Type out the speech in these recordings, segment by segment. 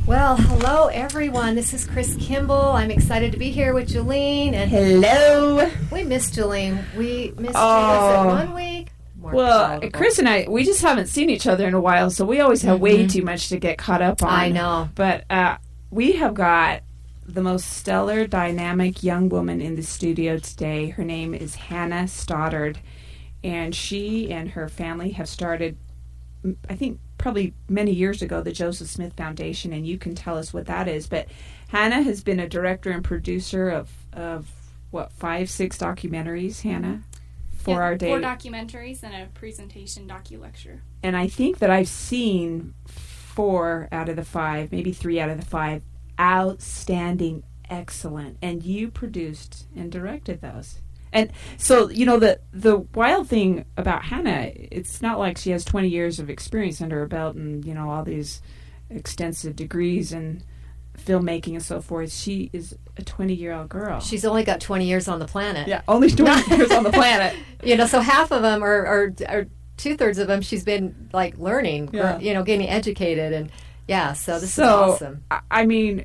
Well, hello everyone. This is Chris Kimball. I'm excited to be here with Jolene. And hello. We missed Jolene. We missed you 1 week. Well, Chris and I, we just haven't seen each other in a while, so we always have way too much to get caught up on. I know. But we have got the most stellar, dynamic young woman in the studio today. Her name is Hannah Stoddard, and she and her family have started, I think, probably many years ago, the Joseph Smith Foundation, and you can tell us what that is. But Hannah has been a director and producer of what, 5, 6 documentaries, Hannah? For our day. 4 documentaries and a presentation docu-lecture. And I think that I've seen 4 out of the 5, maybe 3 out of the 5, outstanding, excellent. And you produced and directed those. And so, you know, the wild thing about Hannah, it's not like she has 20 years of experience under her belt and, you know, all these extensive degrees in filmmaking and so forth. She is a 20-year-old girl. She's only got 20 years on the planet. Yeah, only 20 years on the planet. You know, so half of them or 2/3 of them she's been, like, learning, you know, getting educated. And, yeah, so this is awesome. I mean,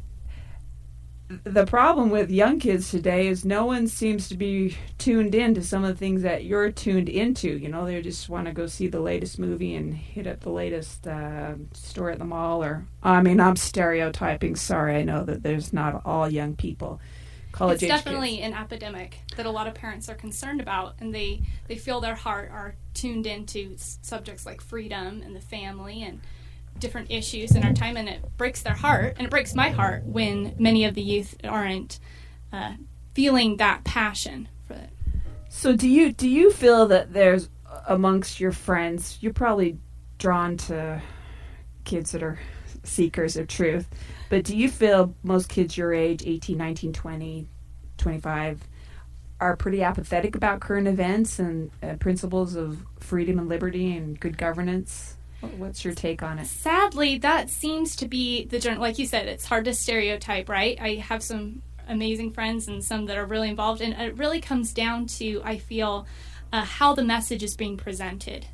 the problem with young kids today is no one seems to be tuned in to some of the things that you're tuned into. You know, they just want to go see the latest movie and hit up the latest store at the mall. Or, I mean, I'm stereotyping. Sorry, I know that there's not all young people. College age It's definitely kids. an epidemic that a lot of parents are concerned about, and they feel their heart are tuned into subjects like freedom and the family and different issues in our time, and it breaks their heart, and it breaks my heart when many of the youth aren't feeling that passion for it. So do you feel that there's, amongst your friends, you're probably drawn to kids that are seekers of truth, but do you feel most kids your age, 18, 19, 20, 25, are pretty apathetic about current events and principles of freedom and liberty and good governance? What's your take on it? Sadly, that seems to be the general. Like you said, it's hard to stereotype, right? I have some amazing friends and some that are really involved, and it really comes down to, I feel, how the message is being presented.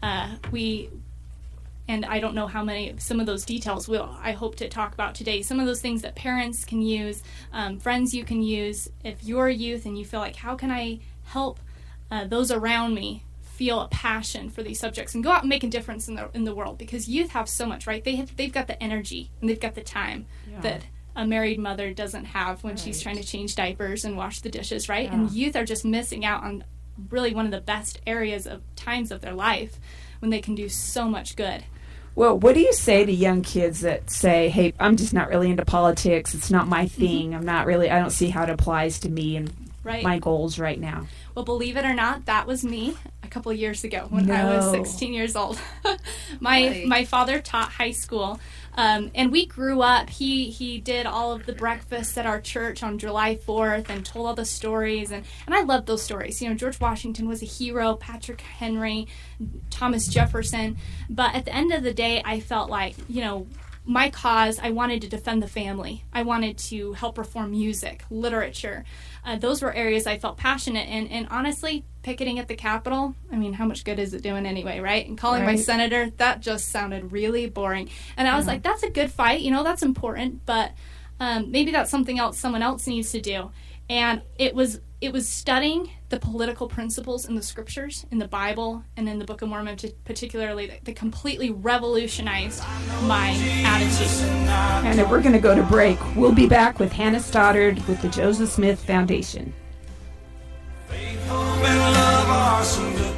And I don't know how many, some of those details I hope to talk about today. Some of those things that parents can use, friends you can use. If you're a youth and you feel like, how can I help those around me feel a passion for these subjects and go out and make a difference in the world, because youth have so much, right? They've got the energy and they've got the time that a married mother doesn't have when she's trying to change diapers and wash the dishes, right? And youth are just missing out on really one of the best times of their life when they can do so much good. Well, what do you say to young kids that say, hey, I'm just not really into politics, it's not my thing, I don't see how it applies to me and my goals right now? Well, believe it or not, that was me a couple of years ago when I was 16 years old. My father taught high school, and we grew up. He did all of the breakfasts at our church on July 4th and told all the stories, and I loved those stories. You know, George Washington was a hero, Patrick Henry, Thomas Jefferson. But at the end of the day, I felt like, you know, my cause, I wanted to defend the family. I wanted to help reform music, literature. Those were areas I felt passionate in. And honestly, picketing at the Capitol, I mean, how much good is it doing anyway, right? And calling my senator, that just sounded really boring. And I was like, that's a good fight, you know, that's important, but maybe that's something else someone else needs to do. And it was studying the political principles in the scriptures, in the Bible, and in the Book of Mormon particularly, that completely revolutionized my attitude. And we're going to go to break. We'll be back with Hannah Stoddard with the Joseph Smith Foundation. Faith, hope, and love are some good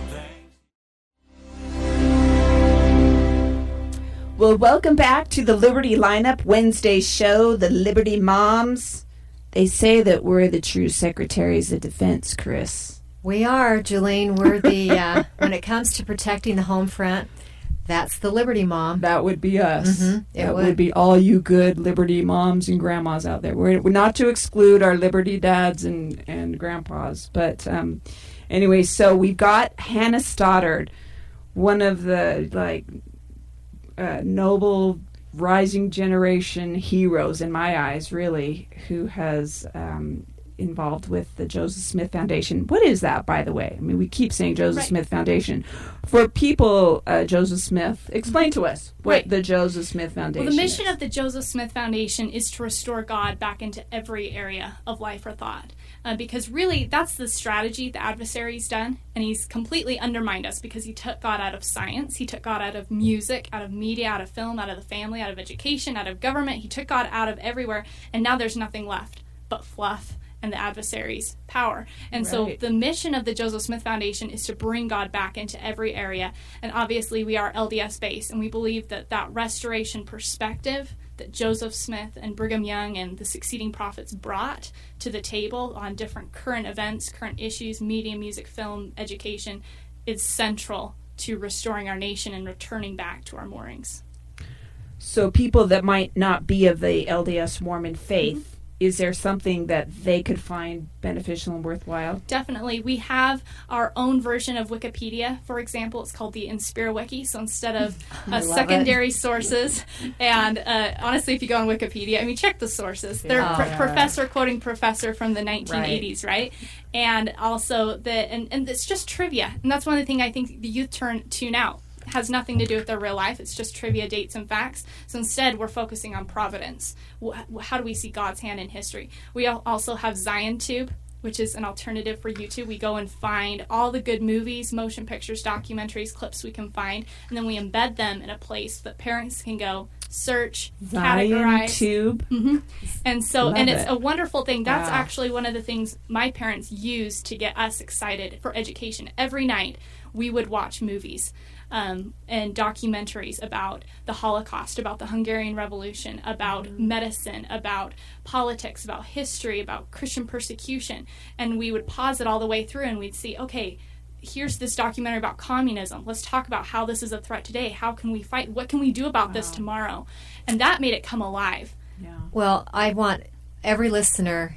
things. Well, welcome back to the Liberty Lineup Wednesday show, the Liberty Moms. They say that we're the true secretaries of defense, Chris. We are, Jolene. We're the, when it comes to protecting the home front, that's the Liberty Mom. That would be us. Mm-hmm. That would be all you good Liberty moms and grandmas out there. We're not to exclude our Liberty dads and grandpas. But anyway, so we've got Hannah Stoddard, one of the noble rising generation heroes in my eyes, really, who has involved with the Joseph Smith Foundation. What is that, by the way? I mean, we keep saying Joseph Smith Foundation. For people, Joseph Smith, explain to us what the Joseph Smith Foundation is. Well, the mission of the Joseph Smith Foundation is to restore God back into every area of life or thought. Because really, that's the strategy the adversary's done, and he's completely undermined us because he took God out of science, he took God out of music, out of media, out of film, out of the family, out of education, out of government. He took God out of everywhere, and now there's nothing left but fluff and the adversary's power. And so the mission of the Joseph Smith Foundation is to bring God back into every area. And obviously we are LDS based, and we believe that that restoration perspective that Joseph Smith and Brigham Young and the succeeding prophets brought to the table on different current events, current issues, media, music, film, education, is central to restoring our nation and returning back to our moorings. So people that might not be of the LDS Mormon faith, is there something that they could find beneficial and worthwhile? Definitely. We have our own version of Wikipedia. For example, it's called the InspiraWiki. So instead of secondary sources, and honestly, if you go on Wikipedia, I mean, check the sources. They're professor quoting professor from the 1980s, right? And also, and it's just trivia. And that's one of the things I think the youth tune out. Has nothing to do with their real life. It's just trivia, dates, and facts. So instead, we're focusing on providence. How do we see God's hand in history? We also have ZionTube, which is an alternative for YouTube. We go and find all the good movies, motion pictures, documentaries, clips we can find, and then we embed them in a place that parents can go search, categorize. ZionTube. And so, it's a wonderful thing. That's actually one of the things my parents used to get us excited for education. Every night, we would watch movies. And documentaries about the Holocaust, about the Hungarian Revolution, about medicine, about politics, about history, about Christian persecution. And we would pause it all the way through and we'd see, okay, here's this documentary about communism. Let's talk about how this is a threat today. How can we fight? What can we do about this tomorrow? And that made it come alive. Yeah. Well, I want every listener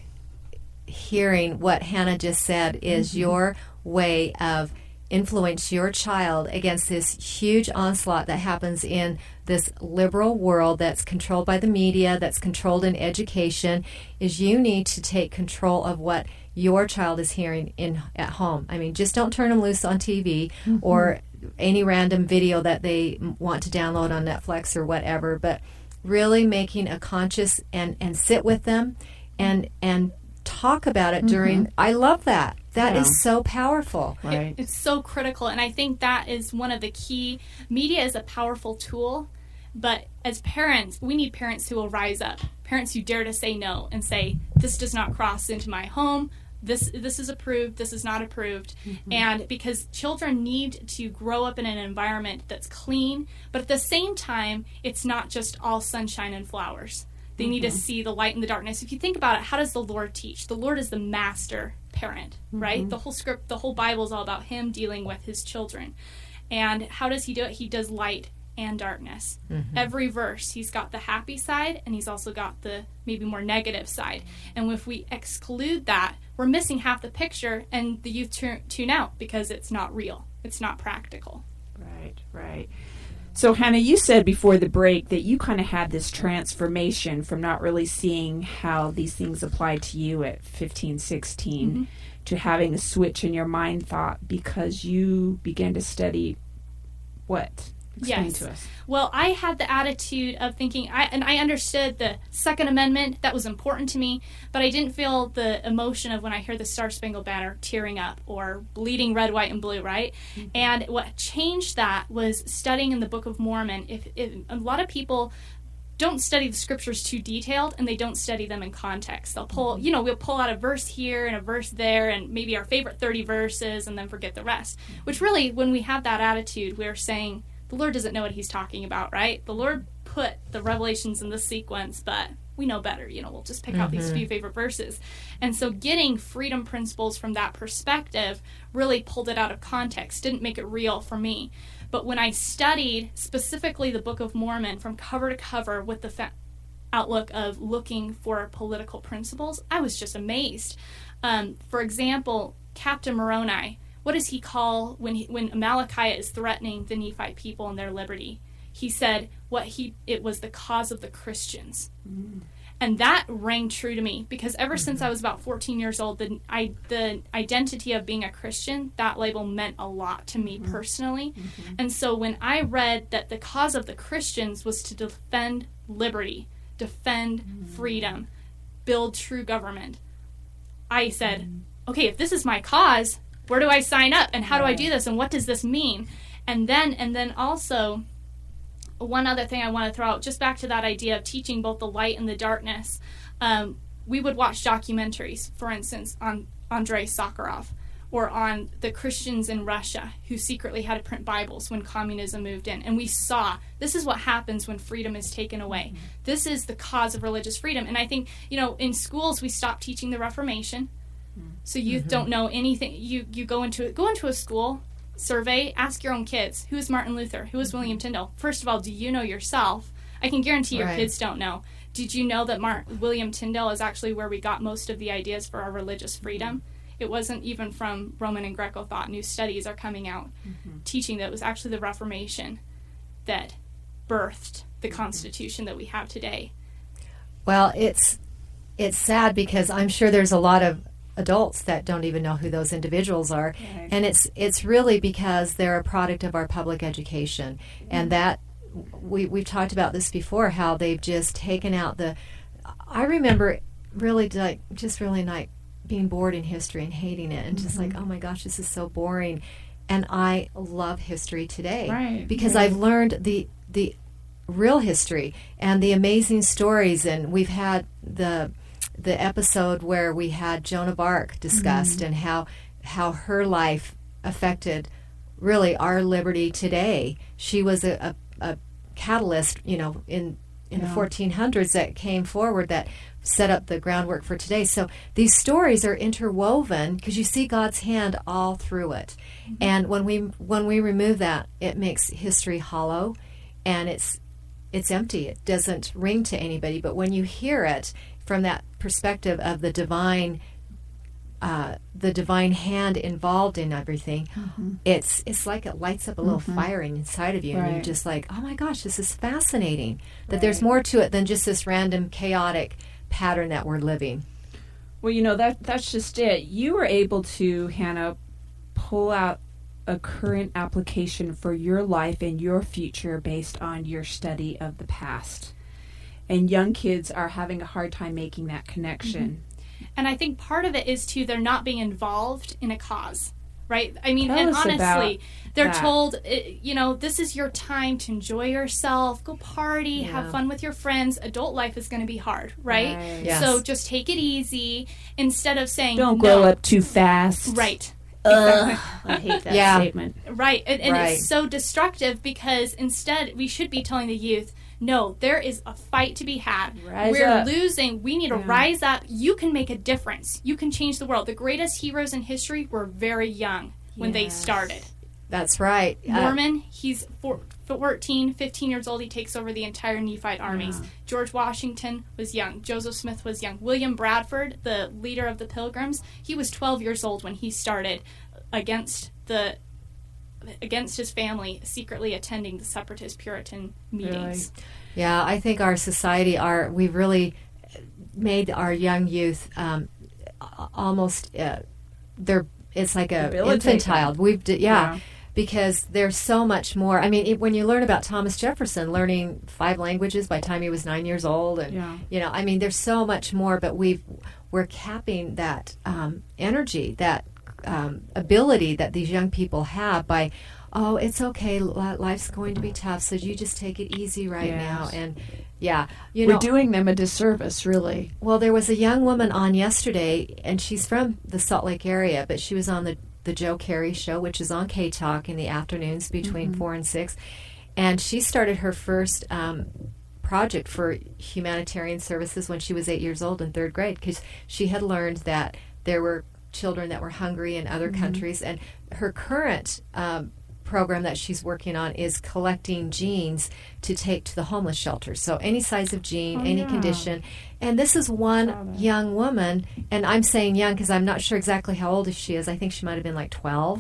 hearing what Hannah just said is your way of influence your child against this huge onslaught that happens in this liberal world that's controlled by the media, that's controlled in education, is you need to take control of what your child is hearing at home. I mean, just don't turn them loose on TV or any random video that they want to download on Netflix or whatever, but really making a conscious and sit with them and talk about it during. I love that. That is so powerful. Right. It's so critical, and I think that is one of the key. Media is a powerful tool, but as parents, we need parents who will rise up, parents who dare to say no and say, this does not cross into my home, this is approved, this is not approved. And because children need to grow up in an environment that's clean, but at the same time, it's not just all sunshine and flowers. They need to see the light and the darkness. If you think about it, how does the Lord teach? The Lord is the master parent, right? The whole script, the whole Bible is all about him dealing with his children. And how does he do it? He does light and darkness. Every verse, he's got the happy side, and he's also got the maybe more negative side. And if we exclude that, we're missing half the picture, and the youth tune out because it's not real. It's not practical. Right. So, Hannah, you said before the break that you kind of had this transformation from not really seeing how these things apply to you at 15, 16 to having a switch in your mind thought because you began to study what? Explain to us. Well, I had the attitude of thinking, I understood the Second Amendment, that was important to me, but I didn't feel the emotion of when I heard the Star Spangled Banner tearing up or bleeding red, white, and blue, right? And what changed that was studying in the Book of Mormon. If a lot of people don't study the scriptures too detailed, and they don't study them in context. They'll pull, we'll pull out a verse here and a verse there, and maybe our favorite 30 verses, and then forget the rest. Which really, when we have that attitude, we're saying, the Lord doesn't know what he's talking about, right? The Lord put the revelations in this sequence, but we know better. We'll just pick out these few favorite verses. And so getting freedom principles from that perspective really pulled it out of context, didn't make it real for me. But when I studied specifically the Book of Mormon from cover to cover with the outlook of looking for political principles, I was just amazed. For example, Captain Moroni, what does he call when Amalickiah is threatening the Nephite people and their liberty? He said it was the cause of the Christians. And that rang true to me because ever since I was about 14 years old, the identity of being a Christian, that label meant a lot to me personally. And so when I read that the cause of the Christians was to defend liberty, defend freedom, build true government, I said, okay, if this is my cause, where do I sign up and how do I do this and what does this mean? And then also, one other thing I want to throw out, just back to that idea of teaching both the light and the darkness. We would watch documentaries, for instance, on Andrei Sakharov or on the Christians in Russia who secretly had to print Bibles when communism moved in. And we saw this is what happens when freedom is taken away. This is the cause of religious freedom. And I think, in schools we stopped teaching the Reformation. So youth don't know anything. You go into a school, survey, ask your own kids, who is Martin Luther? Who is William Tyndale? First of all, do you know yourself? I can guarantee your kids don't know. Did you know that William Tyndale is actually where we got most of the ideas for our religious freedom? It wasn't even from Roman and Greco thought. New studies are coming out teaching that it was actually the Reformation that birthed the Constitution that we have today. Well, it's sad because I'm sure there's a lot of adults that don't even know who those individuals are, and it's really because they're a product of our public education, and that we've talked about this before, how they've just taken out I remember really like being bored in history and hating it and just like, oh my gosh, this is so boring. And I love history today because I've learned the real history and the amazing stories, and we've had the episode where we had Joan of Arc discussed and how her life affected really our liberty today. She was a catalyst, in the 1400s that came forward that set up the groundwork for today. So these stories are interwoven because you see God's hand all through it. And when we remove that, it makes history hollow and it's empty. It doesn't ring to anybody. But when you hear it from that perspective of the divine hand involved in everything, it's like it lights up a little fire inside of you, and you're just like, oh my gosh, this is fascinating. That there's more to it than just this random chaotic pattern that we're living. Well, that's just it. You were able to, Hannah, pull out a current application for your life and your future based on your study of the past. And young kids are having a hard time making that connection. And I think part of it is, too, they're not being involved in a cause, right? I mean, Tell and us honestly, they're that. told, this is your time to enjoy yourself, go party, have fun with your friends. Adult life is going to be hard, right? Yes. So just take it easy instead of saying, Don't grow up too fast. Right. I hate that statement. Right. And it's so destructive because instead we should be telling the youth, no, there is a fight to be had. We're losing. We need to rise up. You can make a difference. You can change the world. The greatest heroes in history were very young when they started. That's right. Mormon, he's 14, 15 years old. He takes over the entire Nephite armies. George Washington was young. Joseph Smith was young. William Bradford, the leader of the Pilgrims, he was 12 years old when he started against his family, secretly attending the separatist Puritan meetings. Really? Yeah, I think our society, we've really made our young youth almost it's like a infantile. Because there's so much more. I mean, when you learn about Thomas Jefferson learning 5 languages by the time he was 9 years old, and I mean, there's so much more. But we're capping that energy, that ability that these young people have by, oh, it's okay, life's going to be tough, so you just take it easy now. And we're doing them a disservice, really. Well, there was a young woman on yesterday, and she's from the Salt Lake area, but she was on the Joe Carey Show, which is on K-Talk in the afternoons between 4 and 6, and she started her first project for humanitarian services when she was 8 years old in 3rd grade, because she had learned that there were children that were hungry in other countries, and her current program that she's working on is collecting genes to take to the homeless shelters. So any size of gene, any condition. And this is one young woman, and I'm saying young because I'm not sure exactly how old she is. I think she might have been like 12.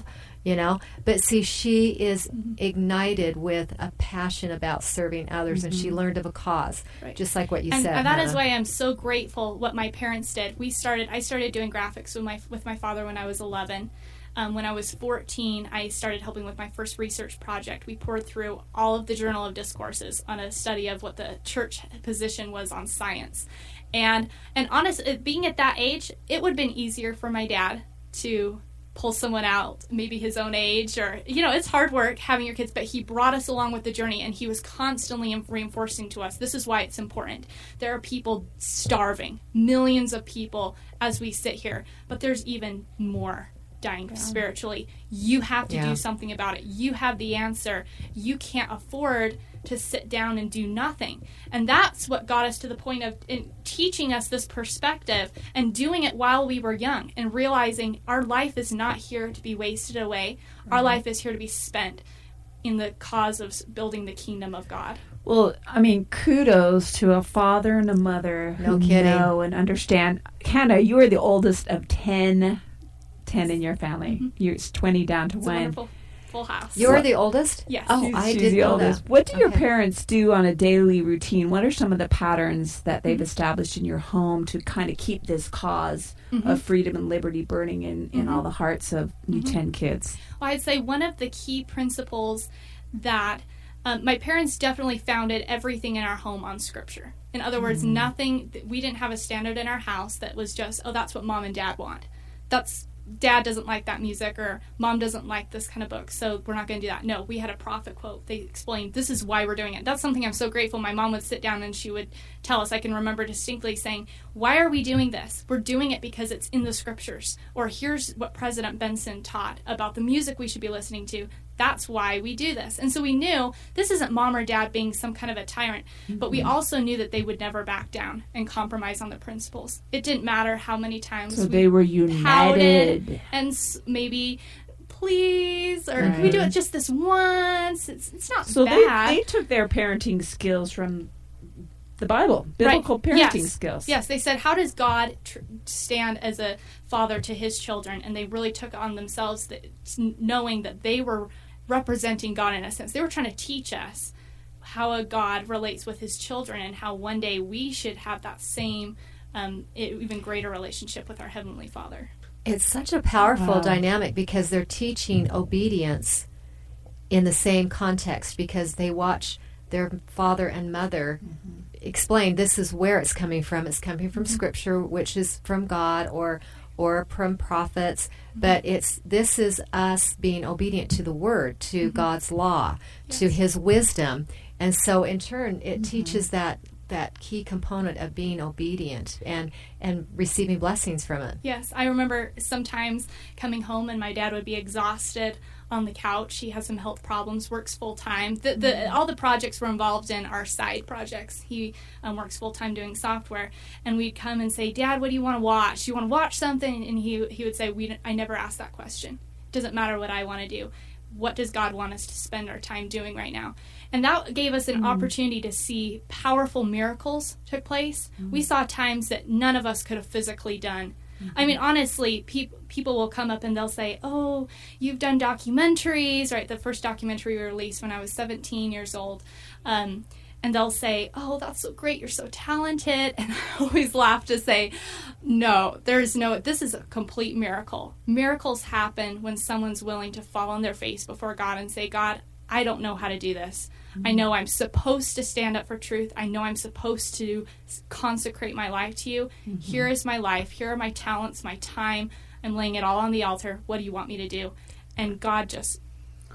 you know. But see, she is ignited with a passion about serving others, and she learned of a cause, just like what you said. And that Hannah. is why I'm so grateful what my parents did. I started doing graphics with my father when I was 11. When I was 14, I started helping with my first research project. We poured through all of the Journal of Discourses on a study of what the church position was on science. And honestly, being at that age, it would have been easier for my dad to pull someone out, maybe his own age, or, it's hard work having your kids, but he brought us along with the journey, and he was constantly reinforcing to us, this is why it's important. There are people starving, millions of people as we sit here, but there's even more dying spiritually. You have to do something about it. You have the answer. You can't afford to sit down and do nothing. And that's what got us to the point of teaching us this perspective and doing it while we were young and realizing our life is not here to be wasted away. Our life is here to be spent in the cause of building the kingdom of God. Well, I mean, kudos to a father and a mother who know and understand. Hannah, you are the oldest of 10 in your family. You're 20 down to 1. Wonderful full house. You're the oldest? Yes. Oh, I did the know oldest. that. What do your parents do on a daily routine? What are some of the patterns that they've established in your home to kind of keep this cause of freedom and liberty burning in all the hearts of you 10 kids? Well, I'd say one of the key principles that my parents definitely founded everything in our home on Scripture. In other words, we didn't have a standard in our house that was just, that's what mom and dad want. Dad doesn't like that music, or mom doesn't like this kind of book, so we're not going to do that. No, we had a prophet quote. They explained, this is why we're doing it. That's something I'm so grateful. My mom would sit down and she would tell us, I can remember distinctly saying, why are we doing this? We're doing it because it's in the Scriptures. Or here's what President Benson taught about the music we should be listening to. That's why we do this. And so we knew this isn't mom or dad being some kind of a tyrant, but we also knew that they would never back down and compromise on the principles. It didn't matter how many times they were united and maybe please, or can we do it just this once? It's not bad. They took their parenting skills from the Bible, biblical parenting skills. Yes, they said, how does God stand as a father to his children? And they really took on themselves knowing that they were representing God in a sense. They were trying to teach us how a God relates with his children and how one day we should have that same, even greater relationship with our Heavenly Father. It's such a powerful dynamic because they're teaching obedience in the same context because they watch their father and mother explain this is where it's coming from. It's coming from Scripture, which is from God or from prophets, but this is us being obedient to the Word, to God's law, to His wisdom, and so in turn it teaches that key component of being obedient and receiving blessings from it. Yes, I remember sometimes coming home and my dad would be exhausted on the couch. He has some health problems, works full-time. All the projects we're involved in are side projects. He works full-time doing software. And we'd come and say, Dad, what do you want to watch? Do you want to watch something? And he would say, I never ask that question. It doesn't matter what I want to do. What does God want us to spend our time doing right now? And that gave us an opportunity to see powerful miracles took place. We saw times that none of us could have physically done. I mean, honestly, people will come up and they'll say, oh, you've done documentaries, right? The first documentary we released when I was 17 years old. And they'll say, oh, that's so great. You're so talented. And I always laugh to say, no, this is a complete miracle. Miracles happen when someone's willing to fall on their face before God and say, God, I don't know how to do this. I know I'm supposed to stand up for truth. I know I'm supposed to consecrate my life to you. Here is my life. Here are my talents, my time. I'm laying it all on the altar. What do you want me to do? And God just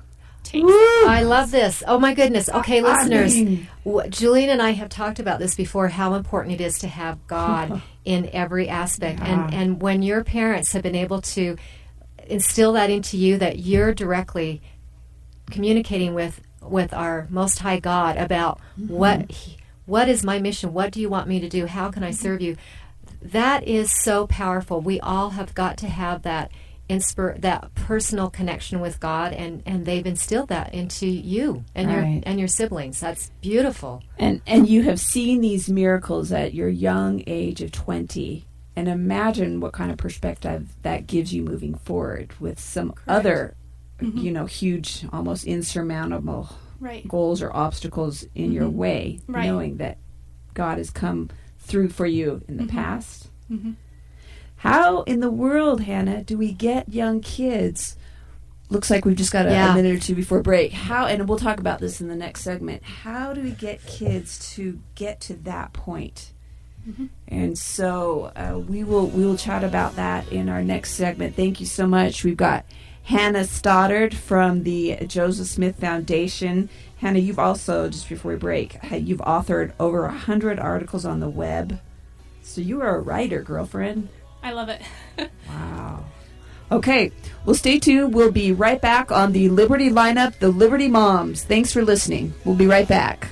takes it. I love this. Oh, my goodness. Okay, listeners, Julian and I have talked about this before, how important it is to have God in every aspect. And when your parents have been able to instill that into you, that you're directly communicating with our Most High God about what is my mission? What do you want me to do? How can I serve you? That is so powerful. We all have got to have that personal connection with God, and they've instilled that into you and your siblings. That's beautiful. And you have seen these miracles at your young age of 20. And imagine what kind of perspective that gives you moving forward with some other huge, almost insurmountable right. goals or obstacles in your way, right. knowing that God has come through for you in the past. Mm-hmm. How in the world, Hannah, do we get young kids? Looks like we've just got a minute or two before break. And we'll talk about this in the next segment. How do we get kids to get to that point? Mm-hmm. And so we will chat about that in our next segment. Thank you so much. We've got Hannah Stoddard from the Joseph Smith Foundation. Hannah, you've also, just before we break, you've authored over 100 articles on the web. So you are a writer, girlfriend. I love it. Wow. Okay, well, stay tuned. We'll be right back on the Liberty lineup, the Liberty Moms. Thanks for listening. We'll be right back.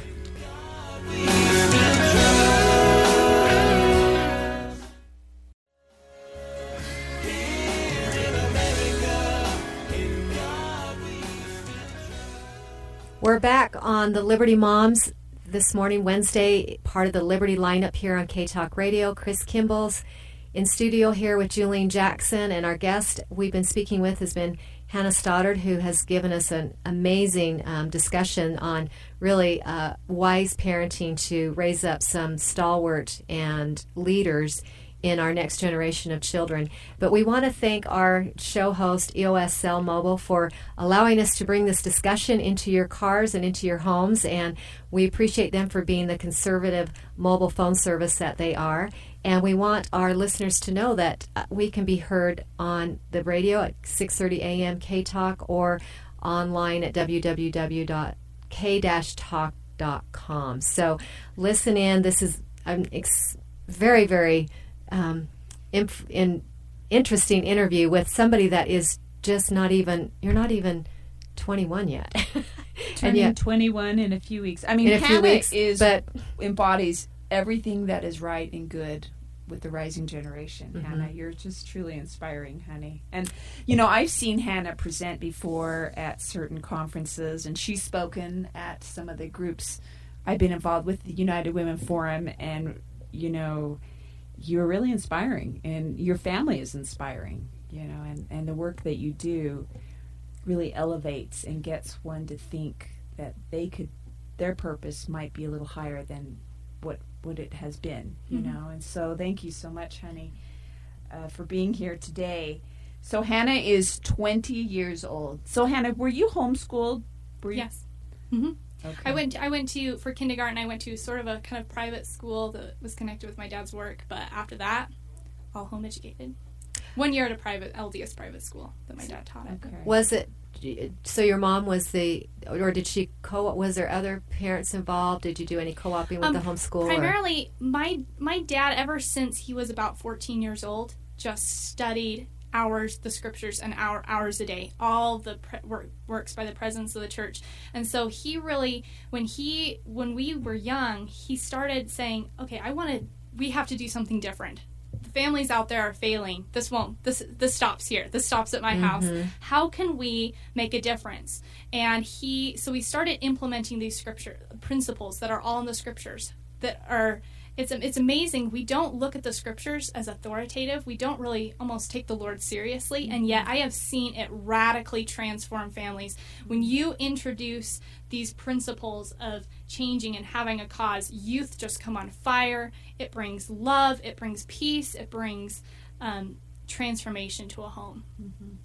We're back on the Liberty Moms this morning, Wednesday, part of the Liberty lineup here on K-Talk Radio. Chris Kimball's in studio here with Julian Jackson, and our guest we've been speaking with has been Hannah Stoddard, who has given us an amazing discussion on really wise parenting to raise up some stalwart and leaders in our next generation of children. But we want to thank our show host, EOS Cell Mobile, for allowing us to bring this discussion into your cars and into your homes, and we appreciate them for being the conservative mobile phone service that they are. And we want our listeners to know that we can be heard on the radio at 6:30 a.m. K-Talk or online at www.k-talk.com. So listen in. This is very, very interesting interview with somebody that is just you're not even 21 yet. Turning 21 in a few weeks. I mean, Hannah embodies everything that is right and good with the rising generation. Mm-hmm. Hannah, you're just truly inspiring, honey. And, I've seen Hannah present before at certain conferences, and she's spoken at some of the groups I've been involved with, the United Women Forum, and, you're really inspiring, and your family is inspiring, and the work that you do really elevates and gets one to think that their purpose might be a little higher than what it has been, and so thank you so much, honey, for being here today. So Hannah is 20 years old. So Hannah, were you homeschooled? Yes. Mm-hmm. Okay. I went to, for kindergarten, I went to sort of a kind of private school that was connected with my dad's work, but after that, all home educated. 1 year at a LDS private school that my dad taught at. Okay. Was it, so your mom was or did she was there other parents involved? Did you do any co-oping with the homeschool? Primarily, my dad, ever since he was about 14 years old, just studied the scriptures, and hours a day, all the works by the presidents of the church. And so he really, when we were young, he started saying, okay, we have to do something different. The families out there are failing. This stops here. This stops at my house. How can we make a difference? And so we started implementing these scripture principles that are all in the scriptures that are, it's amazing. We don't look at the scriptures as authoritative. We don't really almost take the Lord seriously, and yet I have seen it radically transform families. When you introduce these principles of changing and having a cause, youth just come on fire. It brings love. It brings peace. It brings transformation to a home. Mm-hmm.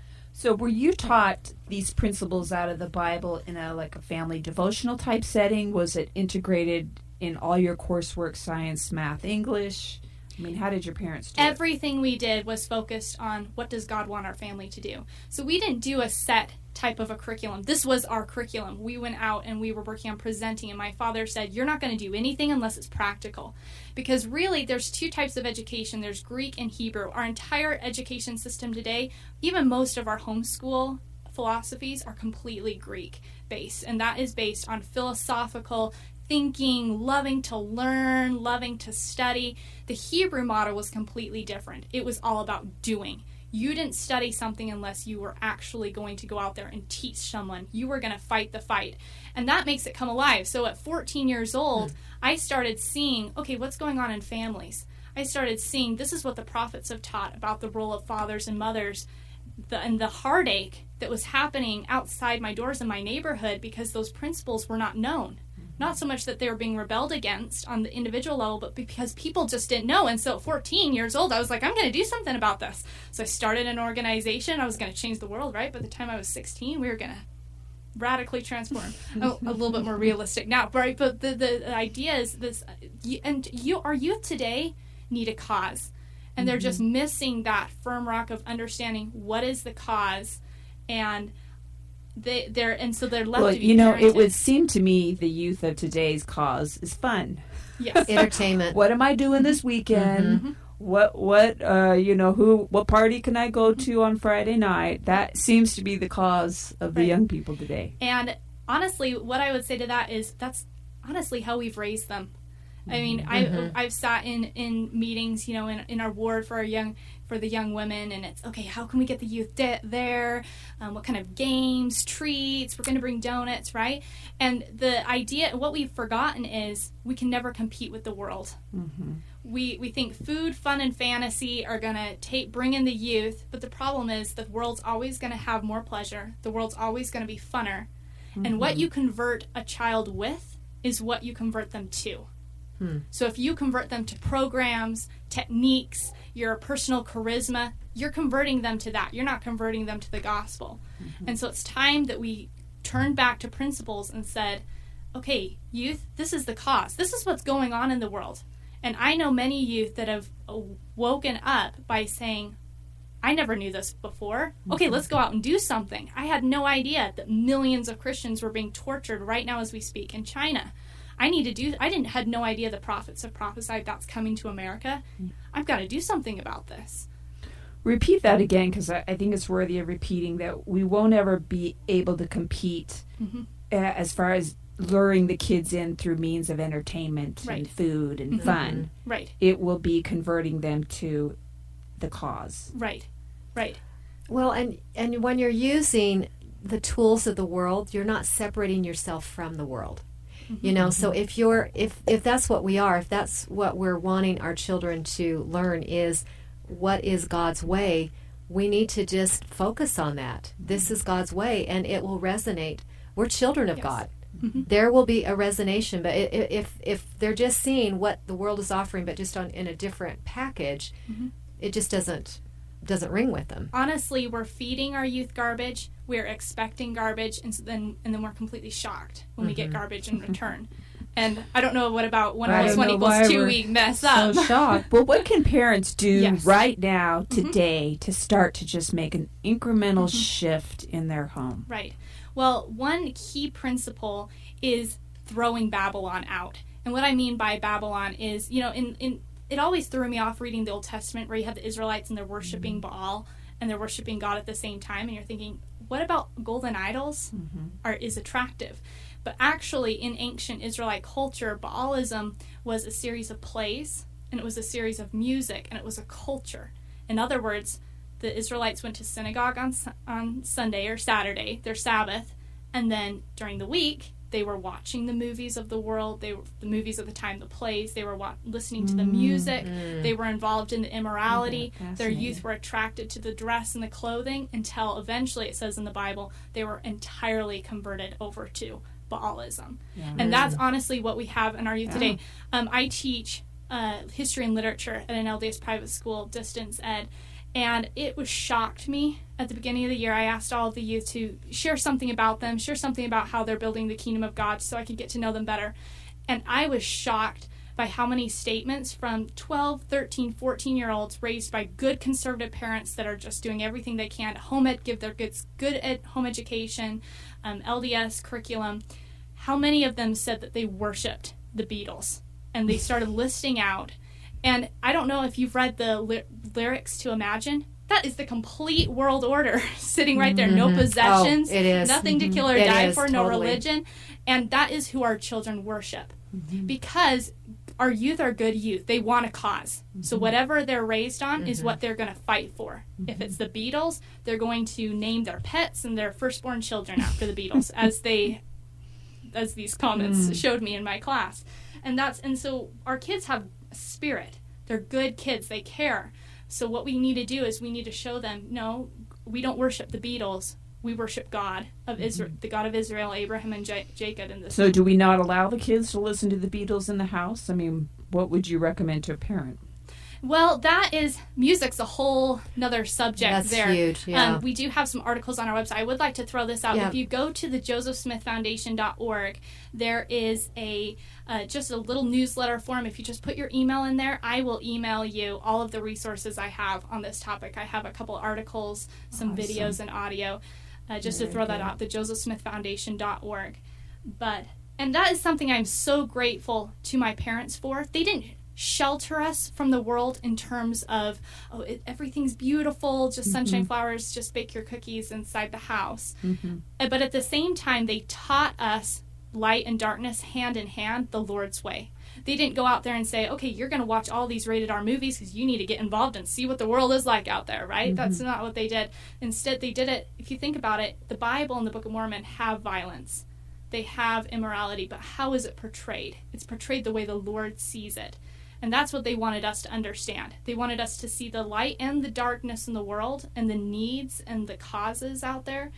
So were you taught these principles out of the Bible in a family devotional type setting? Was it integrated in all your coursework, science, math, English? I mean, how did your parents do Everything we did was focused on what does God want our family to do. So we didn't do a set type of a curriculum. This was our curriculum. We went out and we were working on presenting, and my father said, you're not going to do anything unless it's practical. Because really, there's two types of education. There's Greek and Hebrew. Our entire education system today, even most of our homeschool philosophies are completely Greek-based, and that is based on philosophical thinking, loving to learn, loving to study. The Hebrew model was completely different. It was all about doing. You didn't study something unless you were actually going to go out there and teach someone. You were going to fight the fight. And that makes it come alive. So at 14 years old, I started seeing, okay, what's going on in families? I started seeing this is what the prophets have taught about the role of fathers and mothers and the heartache that was happening outside my doors in my neighborhood because those principles were not known. Not so much that they were being rebelled against on the individual level, but because people just didn't know. And so at 14 years old, I was like, I'm going to do something about this. So I started an organization. I was going to change the world, right? By the time I was 16, we were going to radically transform. A little bit more realistic now, right? But the idea is this, our youth today need a cause. And they're just missing that firm rock of understanding what is the cause, and they're left to be parented. It would seem to me the youth of today's cause is fun. Yes. Entertainment. What am I doing this weekend? What party can I go to on Friday night? That seems to be the cause of the young people today. And honestly, what I would say to that is that's honestly how we've raised them. I mean, I've sat in meetings, in our ward for the young women, and it's okay. How can we get the youth there? What kind of games, treats? We're going to bring donuts, right? And the idea, what we've forgotten is we can never compete with the world. We think food, fun, and fantasy are going to bring in the youth, but the problem is the world's always going to have more pleasure. The world's always going to be funner, and what you convert a child with is what you convert them to. So if you convert them to programs, techniques, your personal charisma, you're converting them to that. You're not converting them to the gospel. And so it's time that we turned back to principles and said, okay, youth, this is the cause. This is what's going on in the world. And I know many youth that have woken up by saying, I never knew this before. Okay, let's go out and do something. I had no idea that millions of Christians were being tortured right now as we speak in China. I had no idea the prophets have prophesied that's coming to America. I've got to do something about this. Repeat that again, because I think it's worthy of repeating, that we won't ever be able to compete as far as luring the kids in through means of entertainment and food and fun. Right. It will be converting them to the cause. Right. Well, and when you're using the tools of the world, you're not separating yourself from the world. So if that's what we are, if that's what we're wanting our children to learn is what is God's way, we need to just focus on that. This is God's way, and it will resonate. We're children of God. There will be a resonation, but if they're just seeing what the world is offering, but just in a different package, it just doesn't ring with them. Honestly, we're feeding our youth garbage. We're expecting garbage, and then we're completely shocked when we get garbage in return. And I don't know what about 1 + 1 = 2 we mess up. So shocked. Well, what can parents do right now, today, to start to just make an incremental shift in their home? Right. Well, one key principle is throwing Babylon out. And what I mean by Babylon is, it always threw me off reading the Old Testament where you have the Israelites and they're worshiping Baal and they're worshiping God at the same time, and you're thinking, what about golden idols is attractive? But actually, in ancient Israelite culture, Baalism was a series of plays, and it was a series of music, and it was a culture. In other words, the Israelites went to synagogue on Sunday or Saturday, their Sabbath, and then during the week, they were watching the movies of the world, the movies of the time, the plays, they were listening to the music, they were involved in the immorality, their youth were attracted to the dress and the clothing, until eventually, it says in the Bible, they were entirely converted over to Baalism. And that's honestly what we have in our youth today. I teach history and literature at an LDS private school, distance ed, and it shocked me at the beginning of the year. I asked all of the youth to share something about them, share something about how they're building the kingdom of God so I could get to know them better. And I was shocked by how many statements from 12, 13, 14-year-olds raised by good conservative parents that are just doing everything they can to give their kids good home education, LDS curriculum. How many of them said that they worshipped the Beatles? And they started listing out. And I don't know if you've read the lyrics to Imagine. That is the complete world order sitting right there. No possessions, it is. Nothing to kill or die for, no religion. And that is who our children worship. Because our youth are good youth. They want a cause. So whatever they're raised on is what they're going to fight for. If it's the Beatles, they're going to name their pets and their firstborn children after the Beatles, as these comments showed me in my class. And so our kids have a spirit. They're good kids. They care. So what we need to do is we need to show them, no, we don't worship the Beatles. we worship God of Israel, the God of Israel, Abraham and Jacob. In this. So, do we not allow the kids to listen to the Beatles in the house? I mean, what would you recommend to a parent? Well, music's a whole another subject. That's there. Huge, yeah. We do have some articles on our website. I would like to throw this out. Yeah. If you go to the josephsmithfoundation.org, there is just a little newsletter form. If you just put your email in there, I will email you all of the resources I have on this topic. I have a couple articles, some videos and audio, just to throw that out, the josephsmithfoundation.org. And that is something I'm so grateful to my parents for. They didn't shelter us from the world in terms of, everything's beautiful, just sunshine, flowers, just bake your cookies inside the house. But at the same time, they taught us light and darkness hand in hand, the Lord's way. They didn't go out there and say, okay, you're going to watch all these rated R movies because you need to get involved and see what the world is like out there, right? That's not what they did. Instead, they did it, if you think about it, the Bible and the Book of Mormon have violence. They have immorality, but how is it portrayed? It's portrayed the way the Lord sees it. And that's what they wanted us to understand. They wanted us to see the light and the darkness in the world and the needs and the causes out there,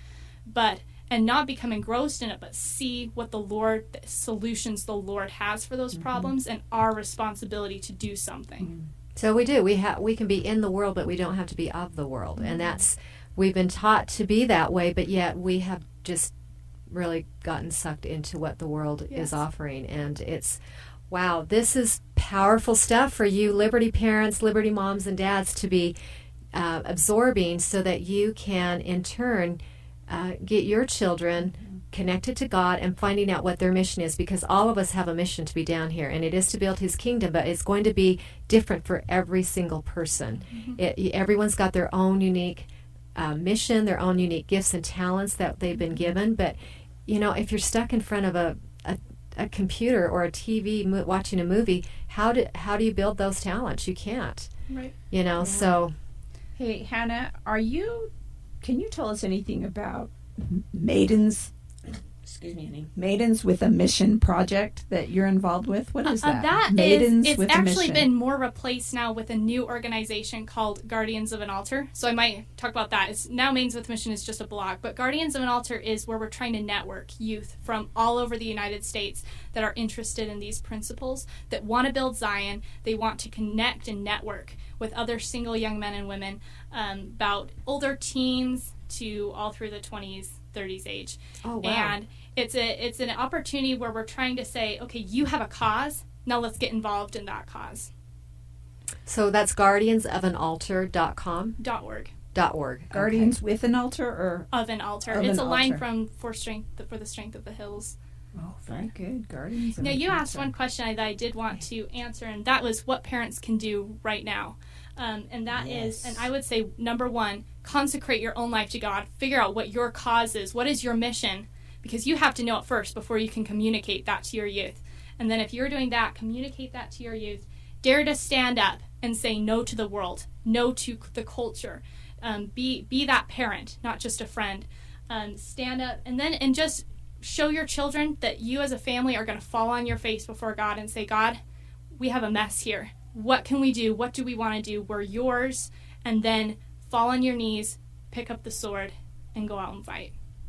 and not become engrossed in it, but see what the solutions the Lord has for those problems and our responsibility to do something. So we do. We can be in the world, but we don't have to be of the world. And we've been taught to be that way, but yet we have just really gotten sucked into what the world is offering. And wow, this is powerful stuff for you Liberty parents, Liberty moms and dads to be absorbing so that you can, in turn, get your children connected to God and finding out what their mission is, because all of us have a mission to be down here, and it is to build His kingdom, but it's going to be different for every single person. Everyone's got their own unique mission, their own unique gifts and talents that they've been given, but if you're stuck in front of a computer or a TV watching a movie, how do you build those talents? You can't. Right. So. Hey, Hannah, can you tell us anything about Maidens with a Mission project that you're involved with? What is that? It's actually been more replaced now with a new organization called Guardians of an Altar. So I might talk about that. It's now Maidens with a Mission is just a blog, but Guardians of an Altar is where we're trying to network youth from all over the United States that are interested in these principles, that want to build Zion. They want to connect and network with other single young men and women, about older teens to all through the 20s, 30s age. Oh, wow. And it's an opportunity where we're trying to say, okay, you have a cause, now let's get involved in that cause. So that's guardiansofanaltar.com? .org. Guardians with an altar or? Of an altar. It's a line from For the Strength of the Hills. Oh, very good. Guardians. Now, you asked one question that I did want to answer, and that was what parents can do right now. And that is, and I would say, number one, consecrate your own life to God. Figure out what your cause is. What is your mission? Because you have to know it first before you can communicate that to your youth. And then if you're doing that, communicate that to your youth. Dare to stand up and say no to the world, no to the culture. Be that parent, not just a friend. Stand up and just show your children that you as a family are going to fall on your face before God and say, God, we have a mess here. What can we do? What do we want to do? We're yours. And then fall on your knees, pick up the sword, and go out and fight.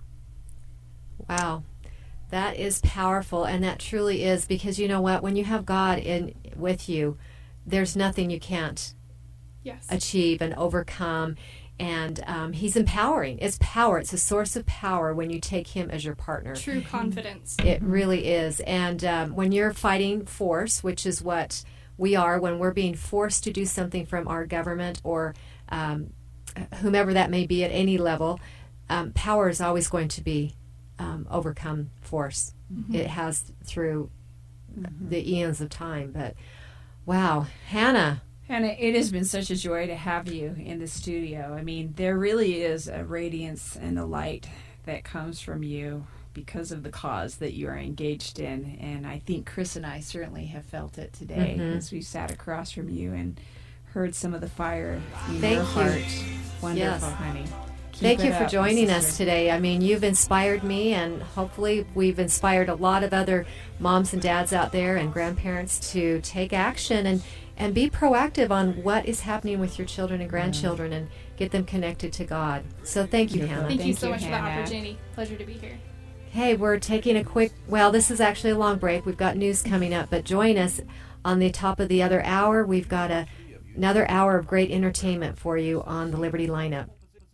Wow. That is powerful, and that truly is, because you know what? When you have God with you, there's nothing you can't achieve and overcome. And He's empowering. It's power. It's a source of power when you take Him as your partner. True confidence. It really is. And when you're fighting force, which is what we are, when we're being forced to do something from our government or whomever that may be at any level, power is always going to be overcome force. It has through the eons of time. But wow, Hannah, it has been such a joy to have you in the studio. I mean, there really is a radiance and a light that comes from you because of the cause that you are engaged in. And I think Chris and I certainly have felt it today as we sat across from you and heard some of the fire in your heart. Wonderful, honey. Thank you for joining us today. I mean, you've inspired me, and hopefully we've inspired a lot of other moms and dads out there and grandparents to take action and be proactive on what is happening with your children and grandchildren and get them connected to God. So thank you, Hannah. Thank you so much for the opportunity. Pleasure to be here. Hey, we're taking a quick, this is actually a long break. We've got news coming up, but join us on the top of the other hour. We've got another hour of great entertainment for you on the Liberty lineup.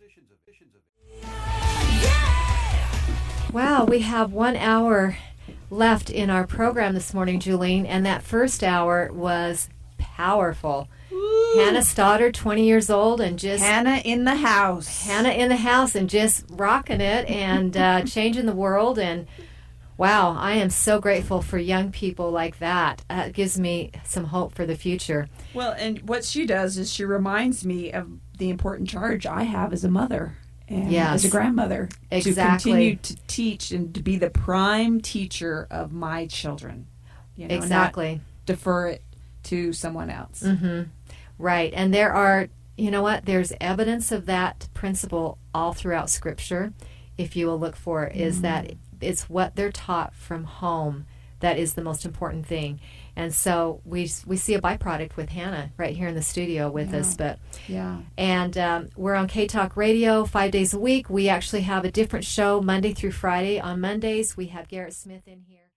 Wow, we have 1 hour left in our program this morning, Julene, and that first hour was powerful. Woo. Hannah Stoddard, 20 years old, and just... Hannah in the house and just rocking it and changing the world. And wow, I am so grateful for young people like that. It gives me some hope for the future. Well, and what she does is she reminds me of the important charge I have as a mother. And as a grandmother, to continue to teach and to be the prime teacher of my children. Not defer it to someone else. Mm-hmm. Right. And there's evidence of that principle all throughout Scripture, if you will look for it, is that it's what they're taught from home that is the most important thing. And so we see a byproduct with Hannah right here in the studio with us. And we're on K-Talk Radio 5 days a week. We actually have a different show Monday through Friday. On Mondays, we have Garrett Smith in here.